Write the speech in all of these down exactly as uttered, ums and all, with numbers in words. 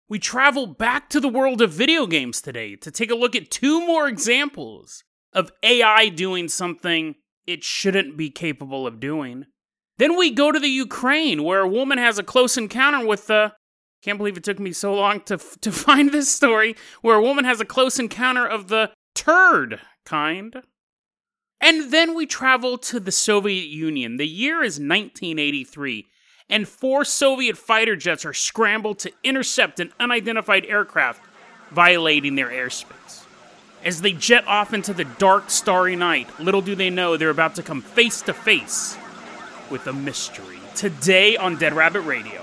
We travel back to the world of video games today to take a look at two more examples of A I doing something it shouldn't be capable of doing. Then we go to the Ukraine, where a woman has a close encounter with the... Can't believe it took me so long to to find this story, where a woman has a close encounter of the turd kind. And then we travel to the Soviet Union. The year is nineteen eighty-three, and four Soviet fighter jets are scrambled to intercept an unidentified aircraft, violating their airspace. As they jet off into the dark, starry night, little do they know they're about to come face to face with a mystery. Today on Dead Rabbit Radio.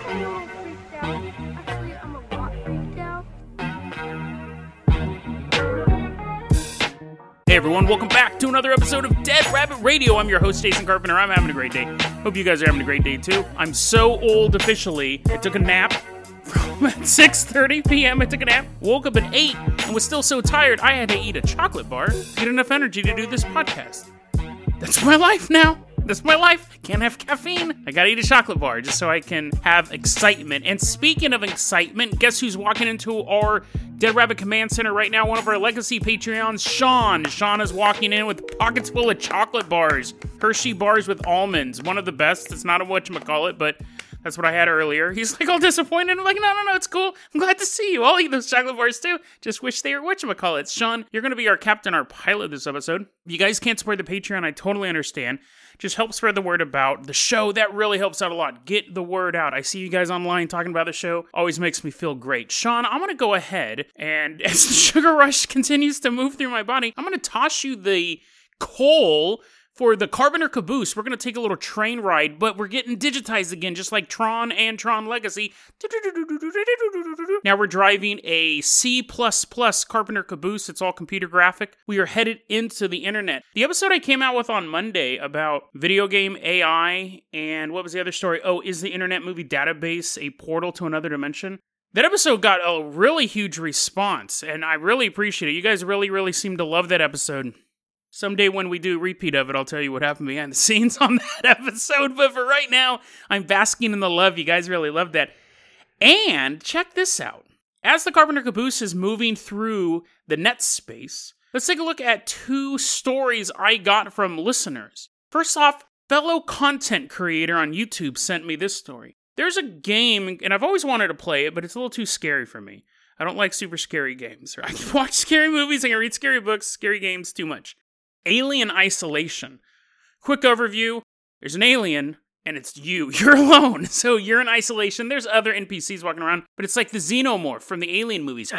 Hey everyone, welcome back to another episode of Dead Rabbit Radio. I'm your host, Jason Carpenter. I'm having a great day. Hope you guys are having a great day too. I'm so old officially. I took a nap from at six thirty p.m. I took a nap, woke up at eight, and was still so tired I had to eat a chocolate bar to get enough energy to do this podcast. That's my life now. That's my life. I can't have caffeine. I gotta eat a chocolate bar just so I can have excitement. And speaking of excitement, guess who's walking into our Dead Rabbit Command Center right now? One of our legacy Patreons, Sean. Sean is walking in with pockets full of chocolate bars. Hershey bars with almonds. One of the best. It's not a whatchamacallit, but that's what I had earlier. He's like all disappointed. I'm like, no, no, no, it's cool. I'm glad to see you. I'll eat those chocolate bars too. Just wish they were whatchamacallits. Sean, you're going to be our captain, our pilot this episode. If you guys can't support the Patreon, I totally understand. Just help spread the word about the show. That really helps out a lot. Get the word out. I see you guys online talking about the show. Always makes me feel great. Sean, I'm going to go ahead, and as the sugar rush continues to move through my body, I'm going to toss you the coal for the Carpenter Caboose. We're going to take a little train ride, but we're getting digitized again, just like Tron and Tron Legacy. Now we're driving a C plus plus Carpenter Caboose. It's all computer graphic. We are headed into the internet. The episode I came out with on Monday about video game A I, and what was the other story? Oh, is the Internet Movie Database a portal to another dimension? That episode got a really huge response, and I really appreciate it. You guys really, really seem to love that episode. Someday when we do a repeat of it, I'll tell you what happened behind the scenes on that episode. But for right now, I'm basking in the love. You guys really love that. And check this out. As the Carpenter Caboose is moving through the net space, let's take a look at two stories I got from listeners. First off, fellow content creator on YouTube sent me this story. There's a game, and I've always wanted to play it, but it's a little too scary for me. I don't like super scary games. I can watch scary movies, I can read scary books, scary games, too much. Alien Isolation. Quick overview. There's an alien, and it's you. You're alone. So you're in isolation. There's other N P Cs walking around, but it's like the xenomorph from the Alien movies.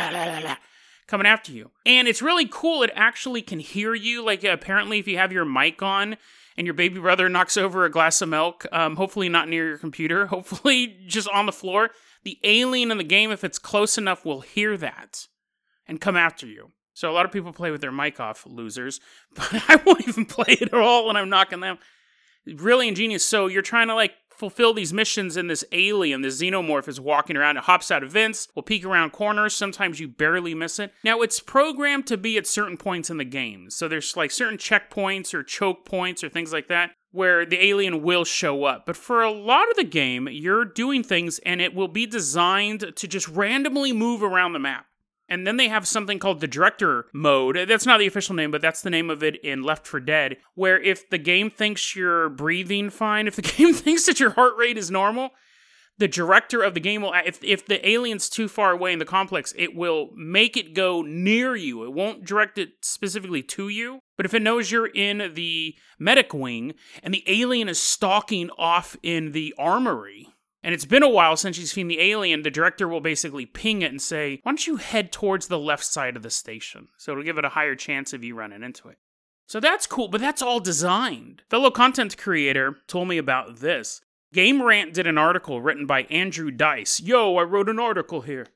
Coming after you. And it's really cool. It actually can hear you. Like, apparently, if you have your mic on and your baby brother knocks over a glass of milk, um, hopefully not near your computer, hopefully just on the floor, the alien in the game, if it's close enough, will hear that and come after you. So a lot of people play with their mic off, losers, but I won't even play it at all when I'm knocking them. Really ingenious. So you're trying to like fulfill these missions, and this alien, this xenomorph, is walking around. It hops out of vents, will peek around corners. Sometimes you barely miss it. Now it's programmed to be at certain points in the game. So there's like certain checkpoints or choke points or things like that where the alien will show up. But for a lot of the game, you're doing things and it will be designed to just randomly move around the map. And then they have something called the director mode. That's not the official name, but that's the name of it in Left four Dead, where if the game thinks you're breathing fine, if the game thinks that your heart rate is normal, the director of the game will, if, if the alien's too far away in the complex, it will make it go near you. It won't direct it specifically to you. But if it knows you're in the medic wing and the alien is stalking off in the armory, and it's been a while since you've seen the alien, the director will basically ping it and say, why don't you head towards the left side of the station? So it'll give it a higher chance of you running into it. So that's cool, but that's all designed. Fellow content creator told me about this. Game Rant did an article written by Andrew Dice. Yo, I wrote an article here.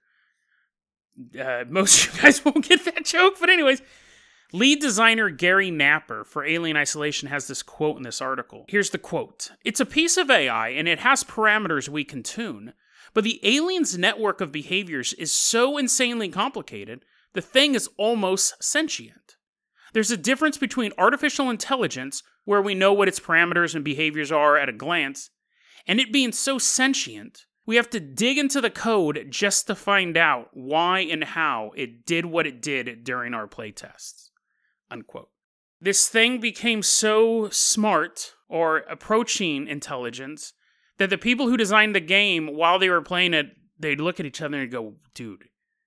Uh, most of you guys won't get that joke, but anyways. Lead designer Gary Napper for Alien Isolation has this quote in this article. Here's the quote. It's a piece of A I, and it has parameters we can tune, but the alien's network of behaviors is so insanely complicated, the thing is almost sentient. There's a difference between artificial intelligence, where we know what its parameters and behaviors are at a glance, and it being so sentient, We have to dig into the code just to find out why and how it did what it did during our playtests. Unquote. This thing became so smart, or approaching intelligence, that the people who designed the game, while they were playing it, they'd look at each other and go, dude,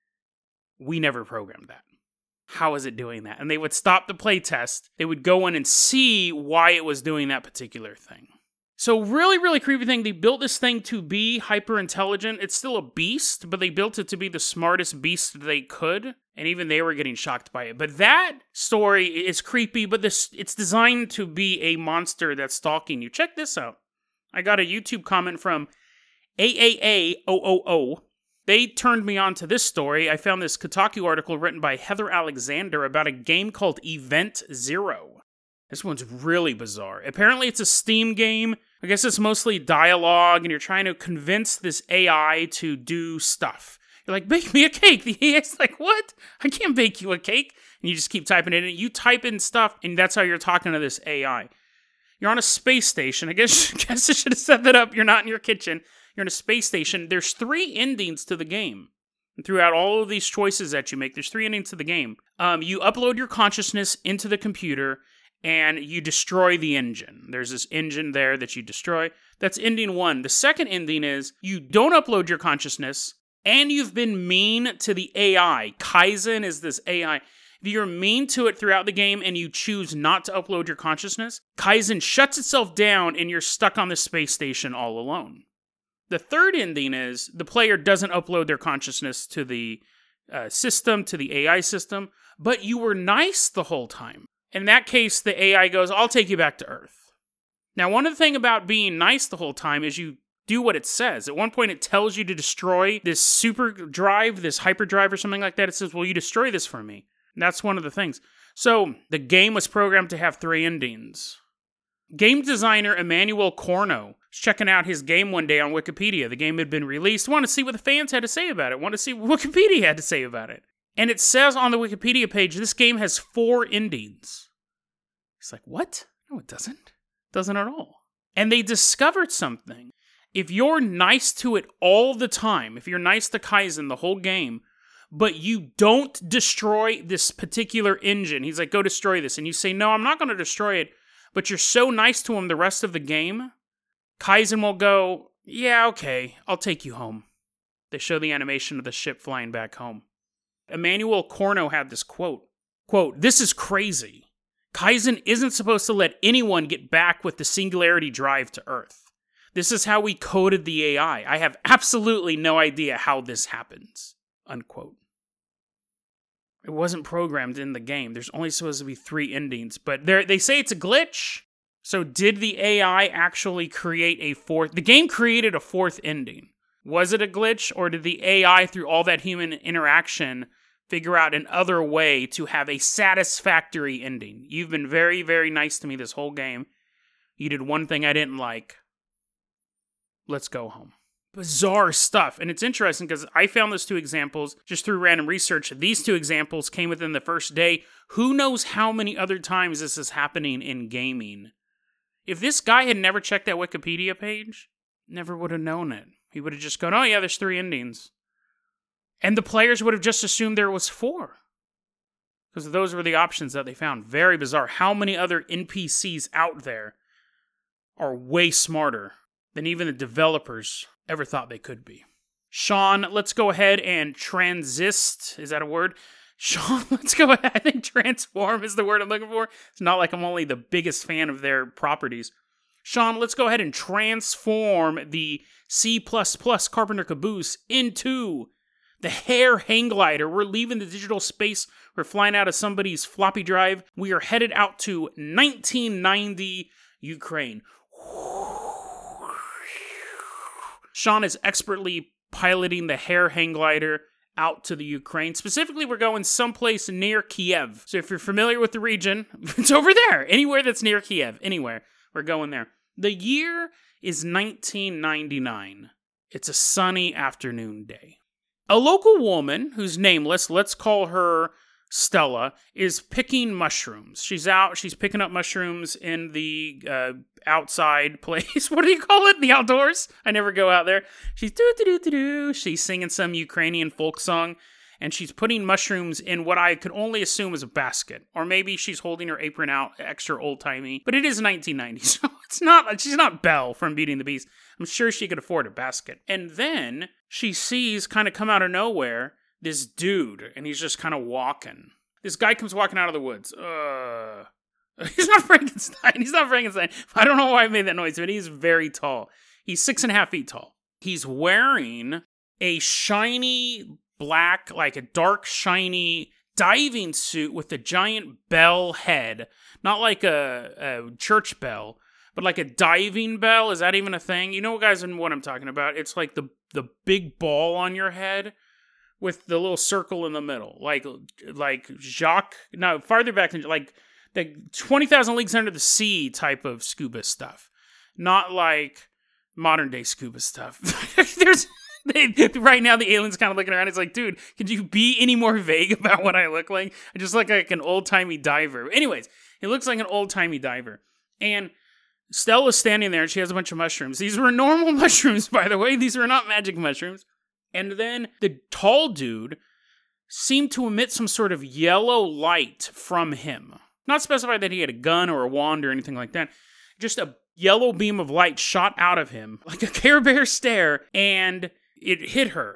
we never programmed that. How is it doing that? And they would stop the playtest. They would go in and see why it was doing that particular thing. So really, really creepy thing. They built this thing to be hyper intelligent. It's still a beast, but they built it to be the smartest beast they could. And even they were getting shocked by it. But that story is creepy, but this it's designed to be a monster that's stalking you. Check this out. I got a YouTube comment from A A A zero zero zero. They turned me on to this story. I found this Kotaku article written by Heather Alexander about a game called Event Zero. This one's really bizarre. Apparently it's a Steam game. I guess it's mostly dialogue, and you're trying to convince this A I to do stuff. You're like, bake me a cake. The A I's like, what? I can't bake you a cake. And you just keep typing it in. You type in stuff, and that's how you're talking to this A I. You're on a space station. I guess, I guess I should have set that up. You're not in your kitchen. You're in a space station. There's three endings to the game. And throughout all of these choices that you make, there's three endings to the game. Um, you upload your consciousness into the computer, and you destroy the engine. There's this engine there that you destroy. That's ending one. The second ending is you don't upload your consciousness, and you've been mean to the A I. Kaizen is this A I. If you're mean to it throughout the game and you choose not to upload your consciousness, Kaizen shuts itself down and you're stuck on the space station all alone. The third ending is the player doesn't upload their consciousness to the uh, system, to the A I system, but you were nice the whole time. In that case, the A I goes, I'll take you back to Earth. Now, one of the things about being nice the whole time is you do what it says. At one point, it tells you to destroy this super drive, this hyperdrive or something like that. It says, will you destroy this for me? And that's one of the things. So, the game was programmed to have three endings. Game designer Emmanuel Corno was checking out his game one day on Wikipedia. The game had been released. Wanted to see what the fans had to say about it. Wanted to see what Wikipedia had to say about it. And it says on the Wikipedia page, this game has four endings. It's like, what? No, it doesn't. It doesn't at all. And they discovered something. If you're nice to it all the time, if you're nice to Kaizen the whole game, but you don't destroy this particular engine, he's like, go destroy this. And you say, no, I'm not going to destroy it. But you're so nice to him the rest of the game, Kaizen will go, yeah, okay, I'll take you home. They show the animation of the ship flying back home. Emmanuel Corno had this quote, quote, this is crazy. Kaizen isn't supposed to let anyone get back with the singularity drive to Earth. This is how we coded the A I. I have absolutely no idea how this happens. Unquote. It wasn't programmed in the game. There's only supposed to be three endings, but they say it's a glitch. So did the A I actually create a fourth? The game created a fourth ending. Was it a glitch, or did the A I, through all that human interaction, figure out another way to have a satisfactory ending? You've been very, very nice to me this whole game. You did one thing I didn't like. Let's go home. Bizarre stuff. And it's interesting because I found those two examples just through random research. These two examples came within the first day. Who knows how many other times this is happening in gaming? If this guy had never checked that Wikipedia page, never would have known it. He would have just gone, oh yeah, there's three endings. And the players would have just assumed there was four. Because those were the options that they found. Very bizarre. How many other N P Cs out there are way smarter than even the developers ever thought they could be? Sean, let's go ahead and transist. Is that a word? Sean, let's go ahead. I think transform is the word I'm looking for. It's not like I'm only the biggest fan of their properties. Sean, let's go ahead and transform the C plus plus Carpenter Caboose into the Hare hang glider. We're leaving the digital space. We're flying out of somebody's floppy drive. We are headed out to nineteen ninety Ukraine. Sean is expertly piloting the Hare hang glider out to the Ukraine. Specifically, we're going someplace near Kiev. So if you're familiar with the region, it's over there. Anywhere that's near Kiev. Anywhere. We're going there. The year is nineteen ninety-nine. It's a sunny afternoon day. A local woman, who's nameless, let's call her Stella, is picking mushrooms. She's out, she's picking up mushrooms in the uh, outside place. What do you call it? The outdoors? I never go out there. She's doo-doo-doo-doo-doo. She's singing some Ukrainian folk song, and she's putting mushrooms in what I could only assume is a basket. Or maybe she's holding her apron out, extra old-timey. But it is nineteen ninety, so it's not, she's not Belle from Beauty and the Beast. I'm sure she could afford a basket. And then she sees, kind of come out of nowhere, this dude, and he's just kind of walking. This guy comes walking out of the woods. Uh, he's not Frankenstein. He's not Frankenstein. I don't know why I made that noise, but he's very tall. He's six and a half feet tall. He's wearing a shiny black, like a dark, shiny diving suit with a giant bell head. Not like a, a church bell, but like a diving bell. Is that even a thing? You know, guys, what I'm talking about? It's like the the big ball on your head with the little circle in the middle, like like Jacques. No, farther back than like the twenty thousand Leagues Under the Sea type of scuba stuff, not like modern day scuba stuff. There's they, right now the alien's kind of looking around. It's like, dude, could you be any more vague about what I look like? I just look like an old timey diver. Anyways, he looks like an old timey diver, and Stella's standing there, and she has a bunch of mushrooms. These were normal mushrooms, by the way. These were not magic mushrooms. And then the tall dude seemed to emit some sort of yellow light from him. Not specified that he had a gun or a wand or anything like that. Just a yellow beam of light shot out of him, like a Care Bear stare, and it hit her.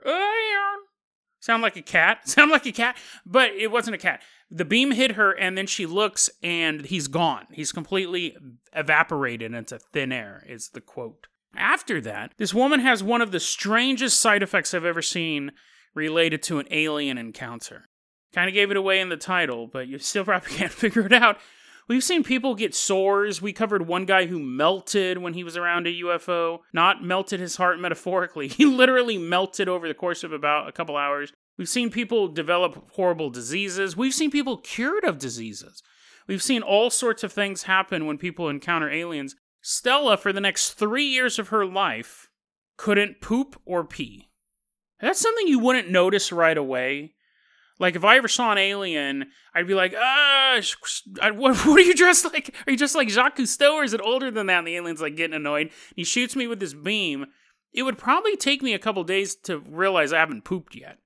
Sound like a cat? Sound like a cat? But it wasn't a cat. The beam hit her, and then she looks, and he's gone. He's completely evaporated into thin air, is the quote. After that, this woman has one of the strangest side effects I've ever seen related to an alien encounter. Kind of gave it away in the title, but you still probably can't figure it out. We've seen people get sores. We covered one guy who melted when he was around a U F O. Not melted his heart metaphorically. He literally melted over the course of about a couple hours. We've seen people develop horrible diseases. We've seen people cured of diseases. We've seen all sorts of things happen when people encounter aliens. Stella, for the next three years of her life, couldn't poop or pee. That's something you wouldn't notice right away. Like, if I ever saw an alien, I'd be like, ah, what, what are you dressed like? Are you dressed like Jacques Cousteau, or is it older than that? And the alien's, like, getting annoyed. He shoots me with this beam. It would probably take me a couple days to realize I haven't pooped yet.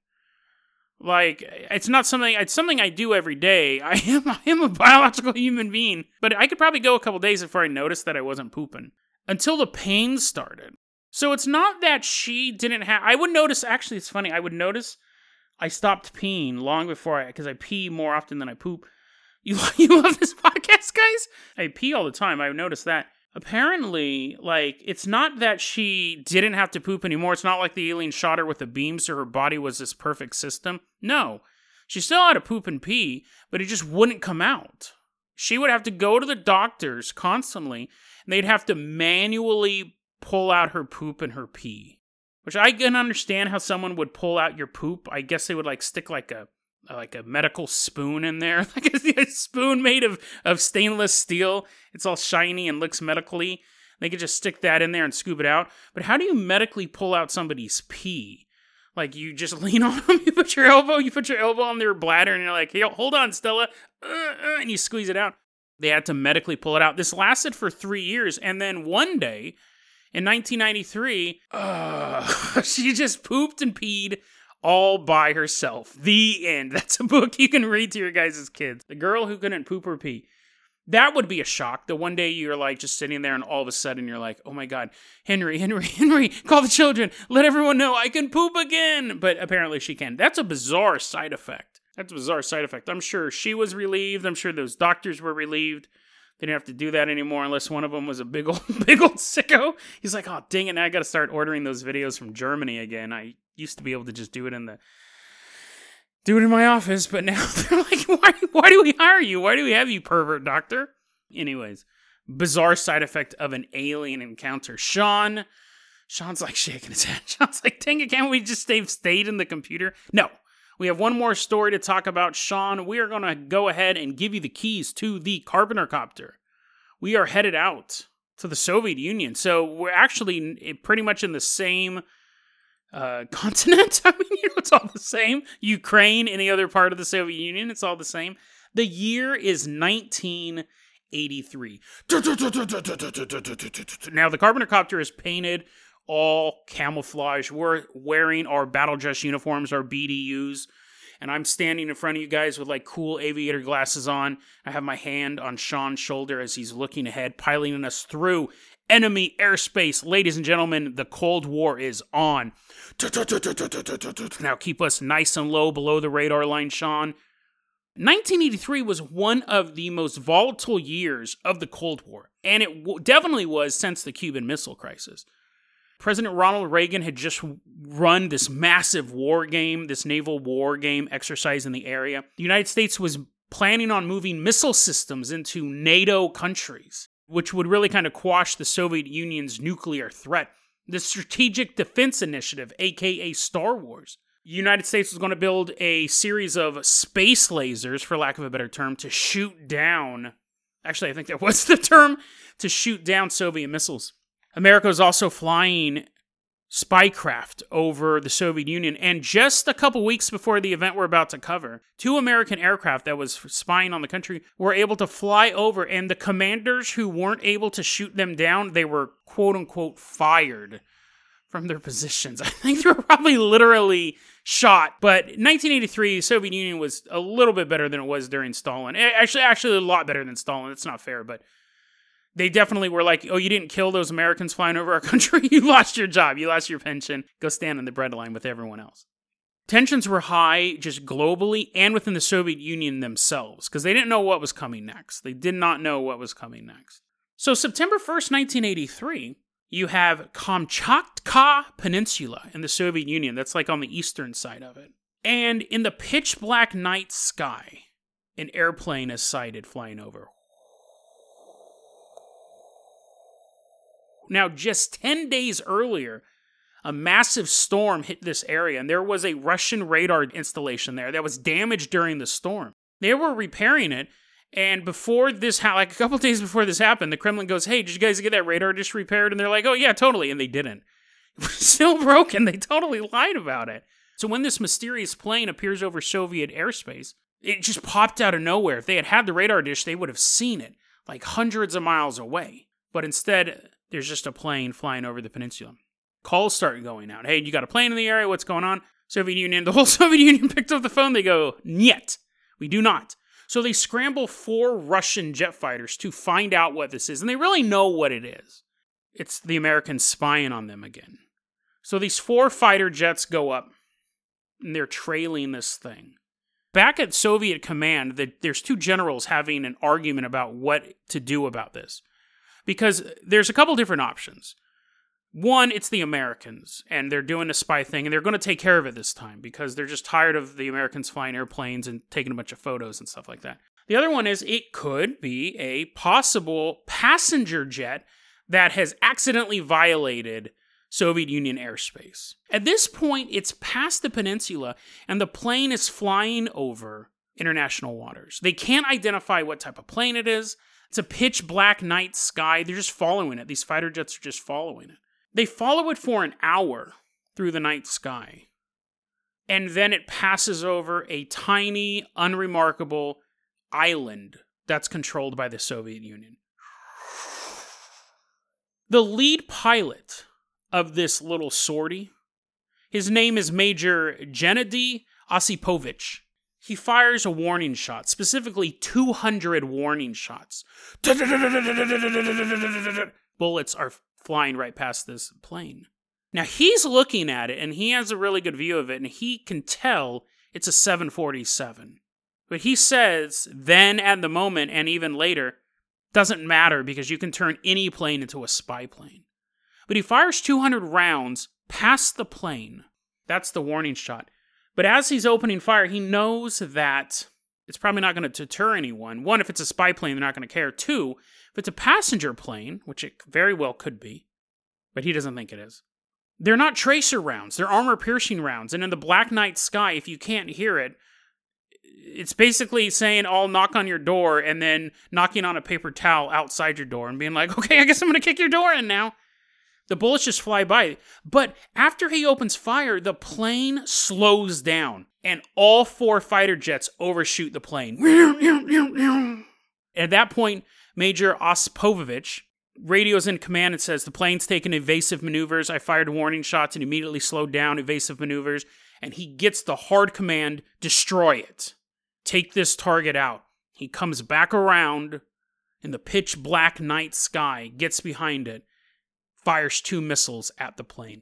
Like, it's not something, it's something I do every day. I am, I am a biological human being. But I could probably go a couple days before I noticed that I wasn't pooping. Until the pain started. So it's not that she didn't have, I would notice, actually it's funny, I would notice I stopped peeing long before I, because I pee more often than I poop. You, you love this podcast, guys? I pee all the time, I've noticed that. Apparently, like, it's not that she didn't have to poop anymore. It's not like the alien shot her with a beam, so her body was this perfect system. No. She still had to poop and pee, but it just wouldn't come out. She would have to go to the doctors constantly, and they'd have to manually pull out her poop and her pee. Which I can understand how someone would pull out your poop. I guess they would, like, stick, like, a like a medical spoon in there, like a, a spoon made of, of stainless steel. It's all shiny and looks medically. They could just stick that in there and scoop it out. But how do you medically pull out somebody's pee? Like, you just lean on them, you put your elbow, you put your elbow on their bladder, and you're like, hey, hold on, Stella, uh, uh, and you squeeze it out. They had to medically pull it out. This lasted for three years, and then one day, in nineteen ninety-three, uh, she just pooped and peed all by herself. The end. That's a book you can read to your guys' kids. The girl who couldn't poop or pee. That would be a shock. The one day you're like just sitting there and all of a sudden you're like, oh my God, Henry, Henry, Henry, call the children. Let everyone know I can poop again. But apparently she can. That's a bizarre side effect. That's a bizarre side effect. I'm sure she was relieved. I'm sure those doctors were relieved. They didn't have to do that anymore unless one of them was a big old, big old sicko. He's like, oh, dang it, now I got to start ordering those videos from Germany again. I used to be able to just do it in the, do it in my office, but now they're like, why, why do we hire you? Why do we have you, pervert doctor? Anyways, bizarre side effect of an alien encounter. Sean, Sean's like shaking his head. Sean's like, dang it, can't we just stay stayed in the computer? No. We have one more story to talk about, Sean. We are going to go ahead and give you the keys to the Carpenter Copter. We are headed out to the Soviet Union. So we're actually pretty much in the same uh, continent. I mean, you know, it's all the same. Ukraine, any other part of the Soviet Union, it's all the same. The year is nineteen eighty-three. Now, the Carpenter Copter is painted all camouflage. We're wearing our battle dress uniforms, our B D Us, and I'm standing in front of you guys with like cool aviator glasses on. I have my hand on Sean's shoulder as he's looking ahead, piloting us through enemy airspace. Ladies and gentlemen, the Cold War is on. Now keep us nice and low below the radar line, Sean. nineteen eighty-three was one of the most volatile years of the Cold War, and it w- definitely was since the Cuban Missile Crisis. President Ronald Reagan had just run this massive war game, this naval war game exercise in the area. The United States was planning on moving missile systems into NATO countries, which would really kind of quash the Soviet Union's nuclear threat. The Strategic Defense Initiative, aka Star Wars. The United States was going to build a series of space lasers, for lack of a better term, to shoot down, actually I think that was the term, to shoot down Soviet missiles. America was also flying spycraft over the Soviet Union, and just a couple weeks before the event we're about to cover, two American aircraft that was spying on the country were able to fly over, and the commanders who weren't able to shoot them down, they were quote-unquote fired from their positions. I think they were probably literally shot, but nineteen eighty-three, the Soviet Union was a little bit better than it was during Stalin. Actually, actually a lot better than Stalin. It's not fair, but they definitely were like, oh, you didn't kill those Americans flying over our country? You lost your job. You lost your pension. Go stand in the bread line with everyone else. Tensions were high just globally and within the Soviet Union themselves because they didn't know what was coming next. They did not know what was coming next. So September first, nineteen eighty-three, you have Kamchatka Peninsula in the Soviet Union. That's like on the eastern side of it. And in the pitch black night sky, an airplane is sighted flying over. Now, just ten days earlier, a massive storm hit this area, and there was a Russian radar installation there that was damaged during the storm. They were repairing it, and before this, like a couple days before this happened, the Kremlin goes, hey, did you guys get that radar dish repaired? And they're like, oh yeah, totally, and they didn't. It was still broken. They totally lied about it. So when this mysterious plane appears over Soviet airspace, it just popped out of nowhere. If they had had the radar dish, they would have seen it, like hundreds of miles away. But instead, there's just a plane flying over the peninsula. Calls start going out. Hey, you got a plane in the area? What's going on? Soviet Union, the whole Soviet Union picked up the phone. They go, "Niet, we do not." So they scramble four Russian jet fighters to find out what this is. And they really know what it is. It's the Americans spying on them again. So these four fighter jets go up, and they're trailing this thing. Back at Soviet command, the, there's two generals having an argument about what to do about this. Because there's a couple different options. One, it's the Americans, and they're doing a spy thing, and they're going to take care of it this time, because they're just tired of the Americans flying airplanes and taking a bunch of photos and stuff like that. The other one is it could be a possible passenger jet that has accidentally violated Soviet Union airspace. At this point, it's past the peninsula, and the plane is flying over international waters. They can't identify what type of plane it is. It's a pitch black night sky. They're just following it. These fighter jets are just following it. They follow it for an hour through the night sky. And then it passes over a tiny, unremarkable island that's controlled by the Soviet Union. The lead pilot of this little sortie, his name is Major Gennady Osipovich. He fires a warning shot, specifically two hundred warning shots. Bullets are flying right past this plane. Now, he's looking at it, and he has a really good view of it, and he can tell it's a seven forty-seven. But he says, then, at the moment, and even later, doesn't matter because you can turn any plane into a spy plane. But he fires two hundred rounds past the plane. That's the warning shot. But as he's opening fire, he knows that it's probably not going to deter anyone. One, if it's a spy plane, they're not going to care. Two, if it's a passenger plane, which it very well could be, but he doesn't think it is, they're not tracer rounds. They're armor-piercing rounds. And in the black night sky, if you can't hear it, it's basically saying, I'll knock on your door, and then knocking on a paper towel outside your door and being like, okay, I guess I'm going to kick your door in now. The bullets just fly by. But after he opens fire, the plane slows down, and all four fighter jets overshoot the plane. At that point, Major Ospovich radios in command and says, the plane's taken evasive maneuvers. I fired warning shots and immediately slowed down evasive maneuvers. And he gets the hard command, destroy it. Take this target out. He comes back around in the pitch black night sky, gets behind it, fires two missiles at the plane.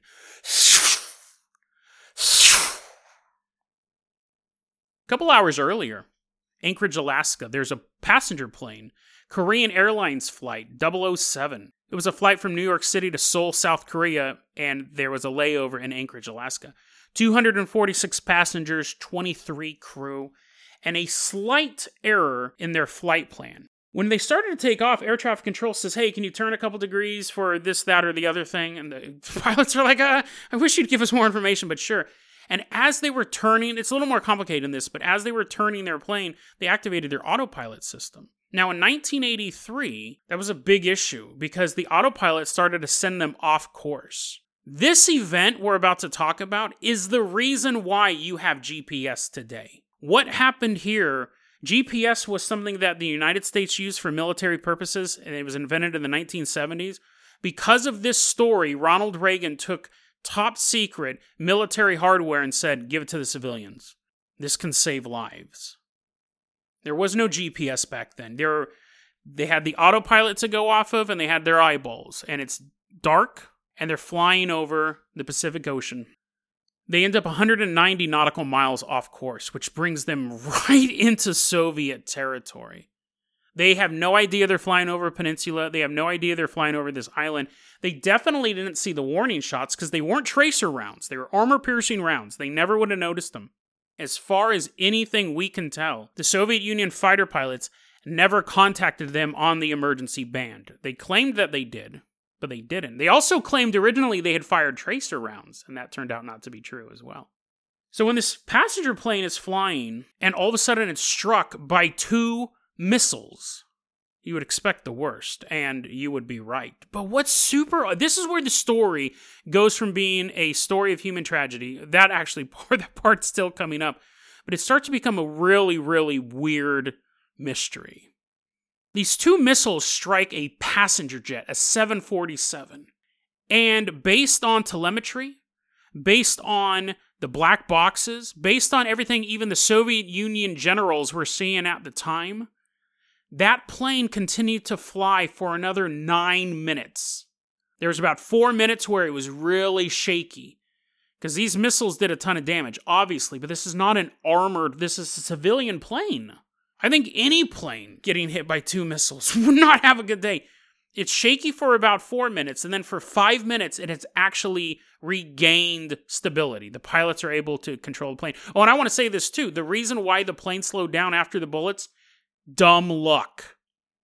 A couple hours earlier, Anchorage, Alaska, there's a passenger plane, Korean Airlines flight double oh seven. It was a flight from New York City to Seoul, South Korea, and there was a layover in Anchorage, Alaska. two hundred forty-six passengers, twenty-three crew, and a slight error in their flight plan. When they started to take off, air traffic control says, hey, can you turn a couple degrees for this, that, or the other thing? And the pilots are like, uh, I wish you'd give us more information, but sure. And as they were turning, it's a little more complicated than this, but as they were turning their plane, they activated their autopilot system. Now, in nineteen eighty-three, that was a big issue because the autopilot started to send them off course. This event we're about to talk about is the reason why you have G P S today. What happened here, G P S was something that the United States used for military purposes, and it was invented in the nineteen seventies. Because of this story, Ronald Reagan took top secret military hardware and said, give it to the civilians. This can save lives. There was no G P S back then. There were, they had the autopilot to go off of, and they had their eyeballs. And it's dark, and they're flying over the Pacific Ocean. They end up one hundred ninety nautical miles off course, which brings them right into Soviet territory. They have no idea they're flying over a peninsula. They have no idea they're flying over this island. They definitely didn't see the warning shots because they weren't tracer rounds. They were armor-piercing rounds. They never would have noticed them. As far as anything we can tell, the Soviet Union fighter pilots never contacted them on the emergency band. They claimed that they did, but they didn't. They also claimed originally they had fired tracer rounds, and that turned out not to be true as well. So when this passenger plane is flying, and all of a sudden it's struck by two missiles, you would expect the worst, and you would be right. But what's super... This is where the story goes from being a story of human tragedy. That actually, that part's still coming up. But it starts to become a really, really weird mystery. These two missiles strike a passenger jet, a seven forty-seven. And based on telemetry, based on the black boxes, based on everything even the Soviet Union generals were seeing at the time, that plane continued to fly for another nine minutes. There was about four minutes where it was really shaky, because these missiles did a ton of damage, obviously, but this is not an armored, this is a civilian plane. I think any plane getting hit by two missiles would not have a good day. It's shaky for about four minutes, and then for five minutes, it has actually regained stability. The pilots are able to control the plane. Oh, and I want to say this too. The reason why the plane slowed down after the bullets, dumb luck.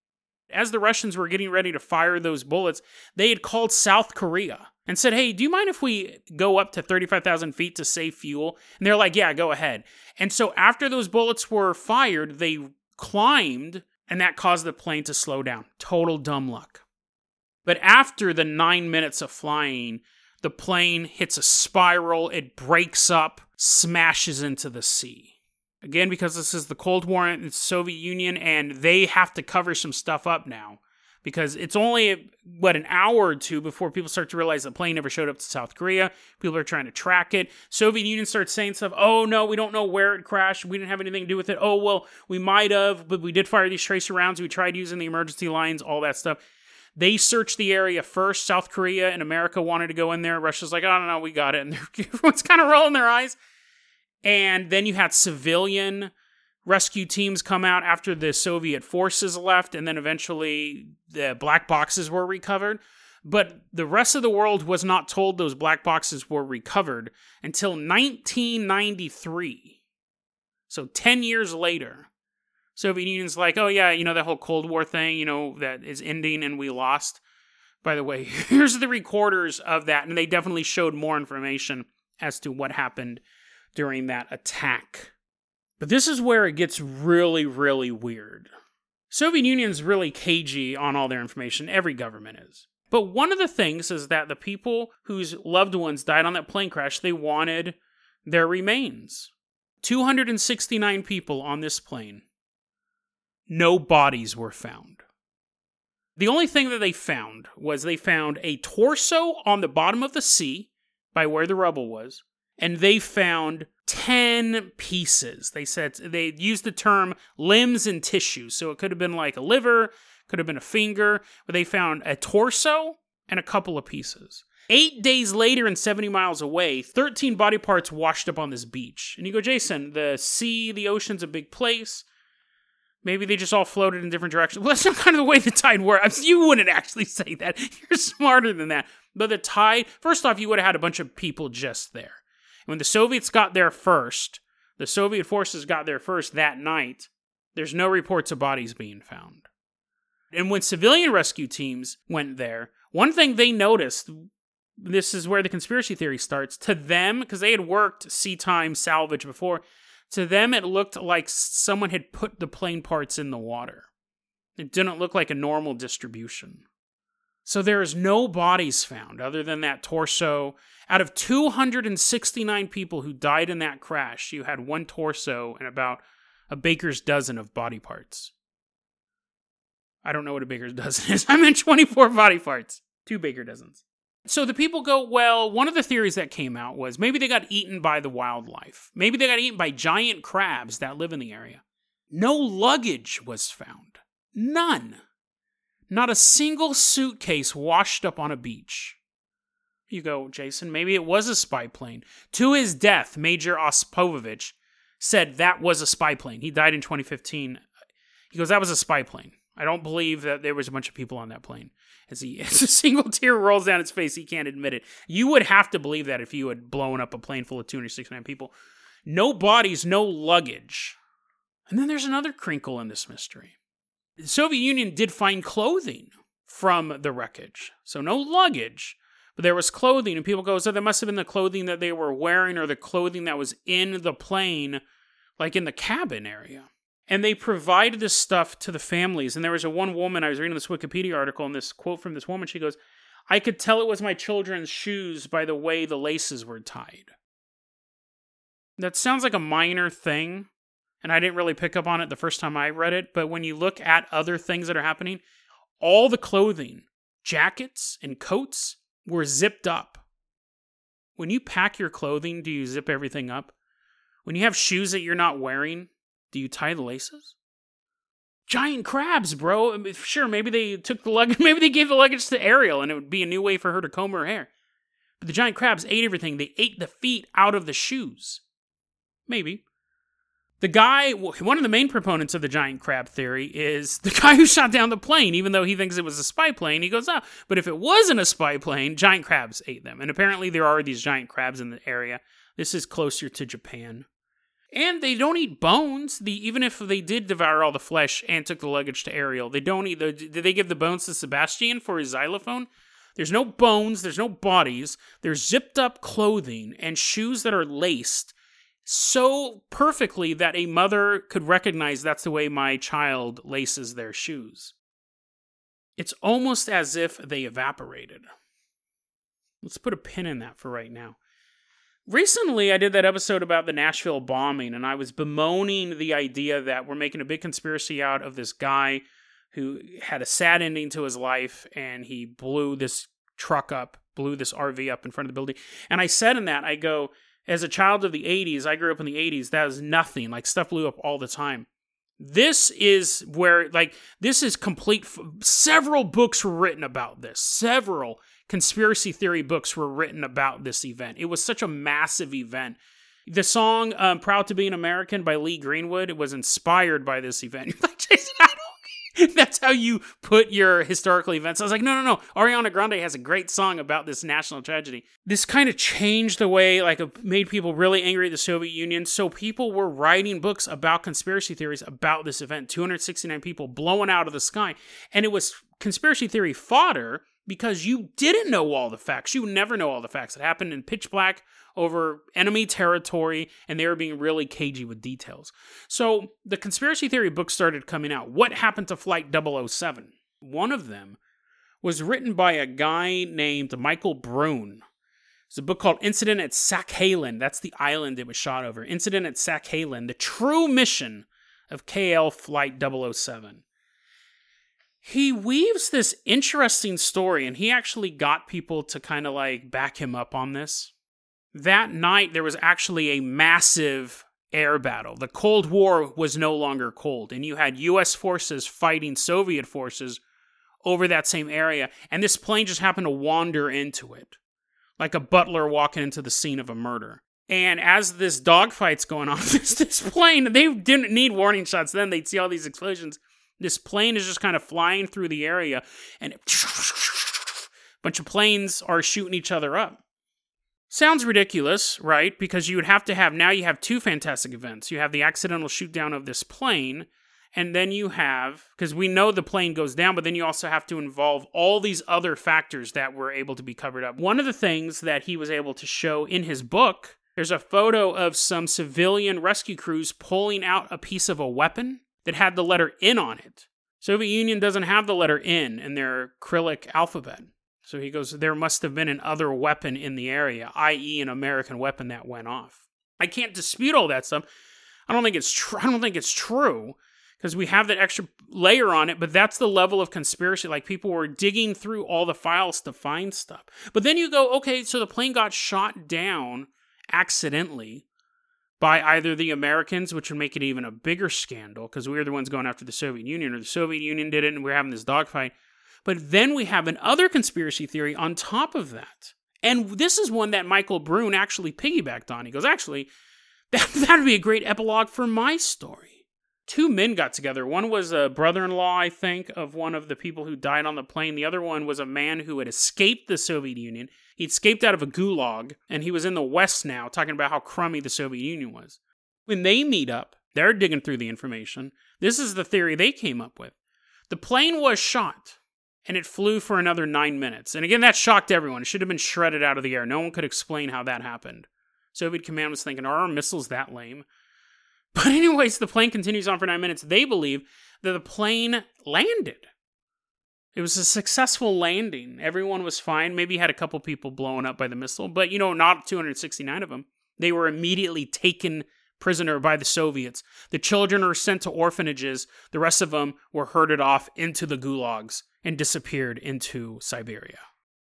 As the Russians were getting ready to fire those bullets, they had called South Korea and said, hey, do you mind if we go up to thirty-five thousand feet to save fuel? And they're like, yeah, go ahead. And so after those bullets were fired, they climbed, and that caused the plane to slow down. Total dumb luck. But after the nine minutes of flying, the plane hits a spiral, it breaks up, smashes into the sea. Again, because this is the Cold War in the Soviet Union, and they have to cover some stuff up now. Because it's only, what, an hour or two before people start to realize the plane never showed up to South Korea. People are trying to track it. Soviet Union starts saying stuff, oh, no, we don't know where it crashed. We didn't have anything to do with it. Oh, well, we might have, but we did fire these tracer rounds. We tried using the emergency lines, all that stuff. They searched the area first. South Korea and America wanted to go in there. Russia's like, oh, no, no, we got it. And everyone's kind of rolling their eyes. And then you had civilian rescue teams come out after the Soviet forces left, and then eventually the black boxes were recovered. But the rest of the world was not told those black boxes were recovered until nineteen ninety-three. So ten years later, Soviet Union's like, oh yeah, you know, that whole Cold War thing, you know, that is ending and we lost. By the way, here's the recorders of that, and they definitely showed more information as to what happened during that attack. But this is where it gets really, really weird. Soviet Union's really cagey on all their information. Every government is. But one of the things is that the people whose loved ones died on that plane crash, they wanted their remains. two hundred sixty-nine people on this plane. No bodies were found. The only thing that they found was they found a torso on the bottom of the sea by where the rubble was, and they found ten pieces. They said they used the term limbs and tissue, so it could have been like a liver, could have been a finger, but they found a torso and a couple of pieces. Eight days later and seventy miles away, thirteen body parts washed up on this beach. And you go, Jason, the sea, the ocean's a big place. Maybe they just all floated in different directions. Well, that's not kind of the way the tide works. You wouldn't actually say that. You're smarter than that. But the tide, first off, you would have had a bunch of people just there. And when the Soviets got there first, the Soviet forces got there first that night, there's no reports of bodies being found. And when civilian rescue teams went there, one thing they noticed, this is where the conspiracy theory starts, to them, because they had worked sea time salvage before, to them it looked like someone had put the plane parts in the water. It didn't look like a normal distribution. So there is no bodies found other than that torso. Out of two hundred sixty-nine people who died in that crash, you had one torso and about a baker's dozen of body parts. I don't know what a baker's dozen is. I meant twenty-four body parts. Two baker dozens. So the people go, well, one of the theories that came out was maybe they got eaten by the wildlife. Maybe they got eaten by giant crabs that live in the area. No luggage was found. None. Not a single suitcase washed up on a beach. You go, Jason, maybe it was a spy plane. To his death, Major Ospovich said that was a spy plane. He died in twenty fifteen. He goes, that was a spy plane. I don't believe that there was a bunch of people on that plane. As he, as a single tear rolls down his face, he can't admit it. You would have to believe that if you had blown up a plane full of two hundred sixty-nine people. No bodies, no luggage. And then there's another crinkle in this mystery. The Soviet Union did find clothing from the wreckage. So no luggage, but there was clothing. And people go, so that must have been the clothing that they were wearing or the clothing that was in the plane, like in the cabin area. And they provided this stuff to the families. And there was a one woman, I was reading this Wikipedia article, and this quote from this woman, she goes, I could tell it was my children's shoes by the way the laces were tied. That sounds like a minor thing, and I didn't really pick up on it the first time I read it, but when you look at other things that are happening, all the clothing, jackets and coats were zipped up. When you pack your clothing, do you zip everything up? When you have shoes that you're not wearing, do you tie the laces? Giant crabs, bro. Sure, maybe they took the luggage, maybe they gave the luggage to Ariel and it would be a new way for her to comb her hair. But the giant crabs ate everything. They ate the feet out of the shoes. Maybe. The guy, one of the main proponents of the giant crab theory is the guy who shot down the plane, even though he thinks it was a spy plane. He goes, oh, but if it wasn't a spy plane, giant crabs ate them. And apparently there are these giant crabs in the area. This is closer to Japan. And they don't eat bones. The, even if they did devour all the flesh and took the luggage to Ariel, they don't eat. The, did they give the bones to Sebastian for his xylophone? There's no bones. There's no bodies. There's zipped up clothing and shoes that are laced so perfectly that a mother could recognize that's the way my child laces their shoes. It's almost as if they evaporated. Let's put a pin in that for right now. Recently, I did that episode about the Nashville bombing, and I was bemoaning the idea that we're making a big conspiracy out of this guy who had a sad ending to his life, and he blew this truck up, blew this R V up in front of the building. And I said in that, I go, as a child of the eighties, I grew up in the eighties, that was nothing. Like, stuff blew up all the time. This is where, like, this is complete. F- several books were written about this. Several conspiracy theory books were written about this event. It was such a massive event. The song um, Proud to Be an American by Lee Greenwood, it was inspired by this event. You're like, Jason, I don't. That's how you put your historical events. I was like, no, no, no. Ariana Grande has a great song about this national tragedy. This kind of changed the way, like, it made people really angry at the Soviet Union. So people were writing books about conspiracy theories about this event. two hundred sixty-nine people blowing out of the sky. And it was conspiracy theory fodder because you didn't know all the facts. You never know all the facts. It happened in pitch black over enemy territory, and they were being really cagey with details. So the conspiracy theory books started coming out. What happened to Flight double oh seven? One of them was written by a guy named Michael Brune. It's a book called Incident at Sakhalin. That's the island it was shot over. Incident at Sakhalin, the true mission of K L Flight double oh seven. He weaves this interesting story, and he actually got people to kind of like back him up on this. That night, there was actually a massive air battle. The Cold War was no longer cold, and you had U S forces fighting Soviet forces over that same area, and this plane just happened to wander into it, like a butler walking into the scene of a murder. And as this dogfight's going on, this, this plane, they didn't need warning shots then, they'd see all these explosions. This plane is just kind of flying through the area, and a bunch of planes are shooting each other up. Sounds ridiculous, right? Because you would have to have, now you have two fantastic events. You have the accidental shoot down of this plane, and then you have, because we know the plane goes down, but then you also have to involve all these other factors that were able to be covered up. One of the things that he was able to show in his book, there's a photo of some civilian rescue crews pulling out a piece of a weapon that had the letter N on it. Soviet Union doesn't have the letter N in their Cyrillic alphabet. So he goes, there must have been another weapon in the area, that is an American weapon that went off. I can't dispute all that stuff. I don't think it's true. I don't think it's true because we have that extra layer on it, but that's the level of conspiracy. Like, people were digging through all the files to find stuff. But then you go, okay, so the plane got shot down accidentally by either the Americans, which would make it even a bigger scandal because we were the ones going after the Soviet Union, or the Soviet Union did it and we're having this dogfight. But then we have another conspiracy theory on top of that. And this is one that Michael Brune actually piggybacked on. He goes, actually, that would be a great epilogue for my story. Two men got together. One was a brother-in-law, I think, of one of the people who died on the plane. The other one was a man who had escaped the Soviet Union. He'd escaped out of a gulag, and he was in the West now, talking about how crummy the Soviet Union was. When they meet up, they're digging through the information. This is the theory they came up with. The plane was shot, and it flew for another nine minutes. And again, that shocked everyone. It should have been shredded out of the air. No one could explain how that happened. Soviet command was thinking, are our missiles that lame? But anyways, the plane continues on for nine minutes. They believe that the plane landed. It was a successful landing. Everyone was fine. Maybe had a couple people blown up by the missile, but, you know, not two hundred sixty-nine of them. They were immediately taken prisoner by the Soviets. The children were sent to orphanages. The rest of them were herded off into the gulags and disappeared into Siberia.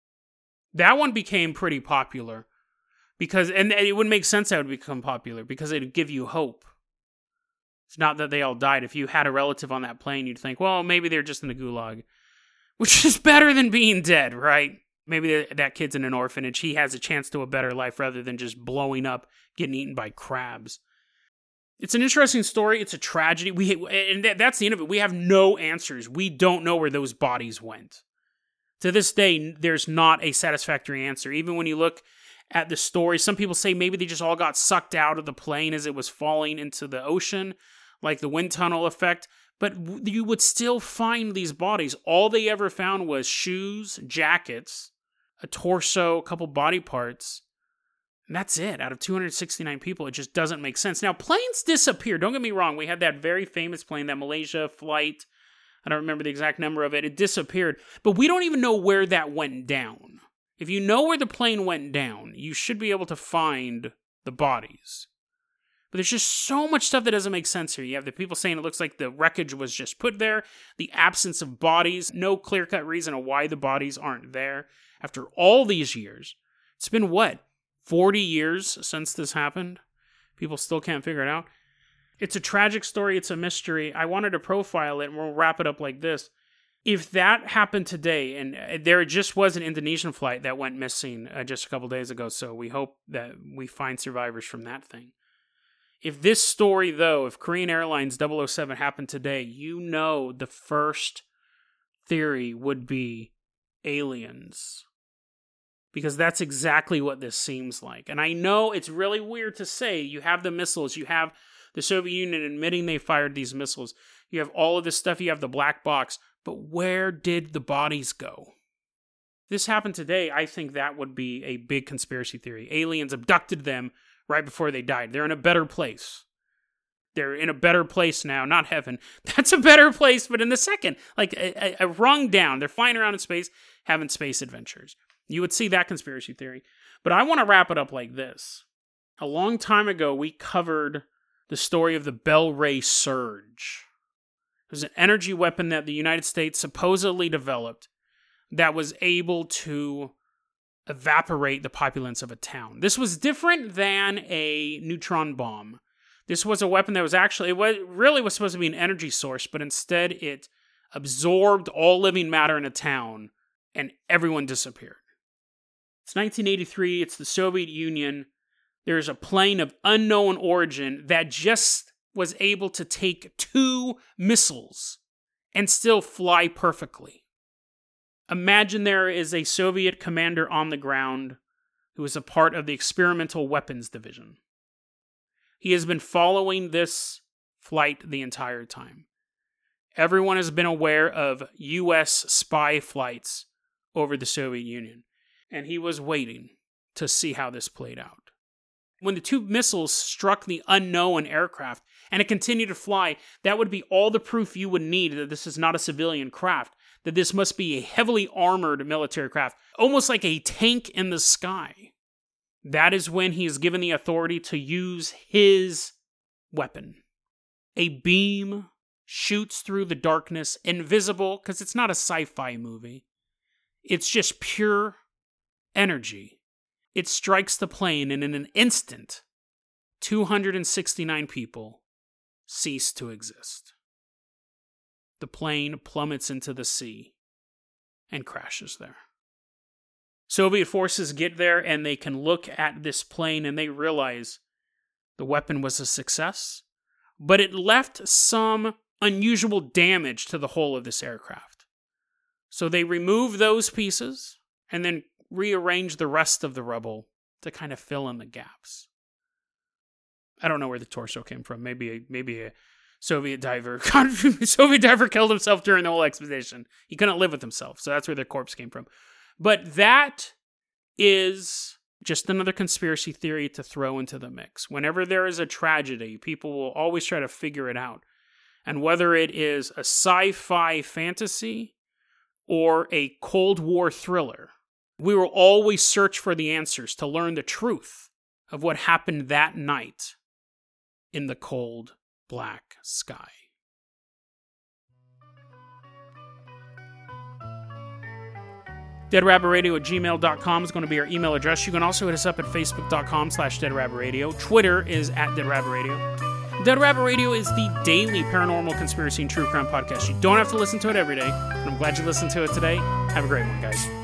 That one became pretty popular because, and it wouldn't make sense that it would become popular because it would give you hope. It's not that they all died. If you had a relative on that plane, you'd think, well, maybe they're just in the gulag. Which is better than being dead, right? Maybe that kid's in an orphanage. He has a chance to a better life rather than just blowing up, getting eaten by crabs. It's an interesting story. It's a tragedy. We And that's the end of it. We have no answers. We don't know where those bodies went. To this day, there's not a satisfactory answer. Even when you look at the story, some people say maybe they just all got sucked out of the plane as it was falling into the ocean, like the wind tunnel effect. But you would still find these bodies. All they ever found was shoes, jackets, a torso, a couple body parts. And that's it. Out of two hundred sixty-nine people, it just doesn't make sense. Now, planes disappear. Don't get me wrong. We had that very famous plane, that Malaysia flight. I don't remember the exact number of it. It disappeared. But we don't even know where that went down. If you know where the plane went down, you should be able to find the bodies. But there's just so much stuff that doesn't make sense here. You have the people saying it looks like the wreckage was just put there, the absence of bodies, no clear-cut reason of why the bodies aren't there. After all these years, it's been what, forty years since this happened? People still can't figure it out. It's a tragic story, it's a mystery. I wanted to profile it, and we'll wrap it up like this. If that happened today, and there just was an Indonesian flight that went missing uh, just a couple days ago, so we hope that we find survivors from that thing. If this story, though, if Korean Airlines double oh seven happened today, you know the first theory would be aliens. Because that's exactly what this seems like. And I know it's really weird to say. You have the missiles. You have the Soviet Union admitting they fired these missiles. You have all of this stuff. You have the black box. But where did the bodies go? If this happened today, I think that would be a big conspiracy theory. Aliens abducted them right before they died. They're in a better place. they're in a better place now. Not heaven. That's a better place, but in the second, like a, a, a rung down. They're flying around in space, having space adventures. You would see that conspiracy theory. But I want to wrap it up like this. A long time ago, we covered the story of the Bell Ray Surge. It was an energy weapon that the United States supposedly developed that was able to evaporate the populace of a town. This was different than a neutron bomb. This was a weapon that was actually, it was, really was supposed to be an energy source, but instead it absorbed all living matter in a town and everyone disappeared. It's nineteen eighty-three, it's the Soviet Union. There's a plane of unknown origin that just was able to take two missiles and still fly perfectly. Imagine there is a Soviet commander on the ground who is a part of the Experimental Weapons Division. He has been following this flight the entire time. Everyone has been aware of U S spy flights over the Soviet Union, and he was waiting to see how this played out. When the two missiles struck the unknown aircraft and it continued to fly, that would be all the proof you would need that this is not a civilian craft, that this must be a heavily armored military craft, almost like a tank in the sky. That is when he is given the authority to use his weapon. A beam shoots through the darkness, invisible, because it's not a sci-fi movie. It's just pure energy. It strikes the plane, and in an instant, two hundred sixty-nine people cease to exist. The plane plummets into the sea and crashes there. Soviet forces get there and they can look at this plane and they realize the weapon was a success, but it left some unusual damage to the hull of this aircraft. So they remove those pieces and then rearrange the rest of the rubble to kind of fill in the gaps. I don't know where the torso came from. Maybe a, maybe a Soviet diver. Soviet diver killed himself during the whole expedition. He couldn't live with himself, so that's where the corpse came from. But that is just another conspiracy theory to throw into the mix. Whenever there is a tragedy, people will always try to figure it out. And whether it is a sci-fi fantasy or a Cold War thriller, we will always search for the answers to learn the truth of what happened that night in the cold, black sky. deadrabbitradio at gmail dot com is going to be our email address. You can also hit us up at facebook.com slash deadrabbitradio. Twitter is at deadrabbitradio. Dead Rabbit Radio is the daily paranormal conspiracy and true crime podcast. You don't have to listen to it every day, but I'm glad you listened to it today. Have a great one, guys.